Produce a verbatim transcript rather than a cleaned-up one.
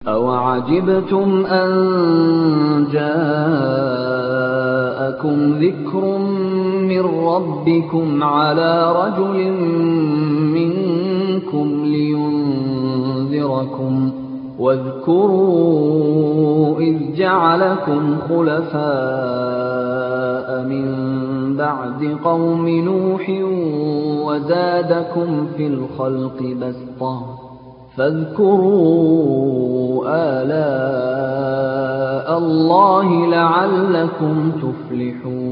أَوَعَجِبْتُمْ أَن جَاءَكُمْ ذِكْرٌ مِّن رَّبِّكُمْ عَلَىٰ رَجُلٍ مِّنكُمْ لِيُنذِرَكُمْ ۚ وَاذْكُرُوا إِذْ جَعَلَكُمْ خُلَفَاءَ مِن بَعْدِ قَوْمِ نُوحٍ وَزَادَكُمْ فِي الْخَلْقِ بَسْطَةً ۖ فاذكروا آلاء الله لعلكم تفلحون